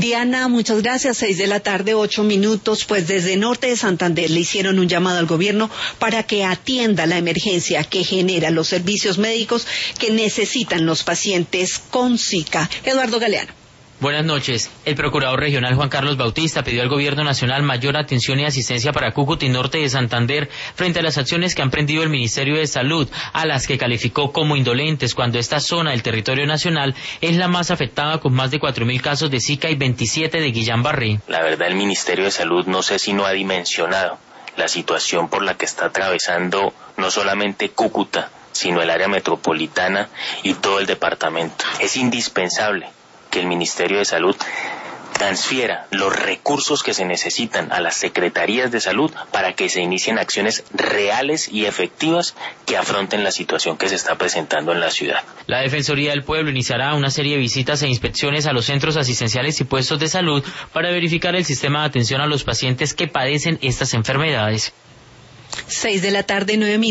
Diana, muchas gracias. 6:08 p.m. Pues desde Norte de Santander le hicieron un llamado al gobierno para que atienda la emergencia que genera los servicios médicos que necesitan los pacientes con Zika. Eduardo Galeano. Buenas noches. El procurador regional Juan Carlos Bautista pidió al gobierno nacional mayor atención y asistencia para Cúcuta y Norte de Santander frente a las acciones que ha emprendido el Ministerio de Salud, a las que calificó como indolentes cuando esta zona del territorio nacional es la más afectada con más de 4.000 casos de Zika y 27 de Guillain-Barré. La verdad, el Ministerio de Salud no sé si no ha dimensionado la situación por la que está atravesando no solamente Cúcuta, sino el área metropolitana y todo el departamento. Es indispensable que el Ministerio de Salud transfiera los recursos que se necesitan a las secretarías de salud para que se inicien acciones reales y efectivas que afronten la situación que se está presentando en la ciudad. La Defensoría del Pueblo iniciará una serie de visitas e inspecciones a los centros asistenciales y puestos de salud para verificar el sistema de atención a los pacientes que padecen estas enfermedades. 6:09 p.m.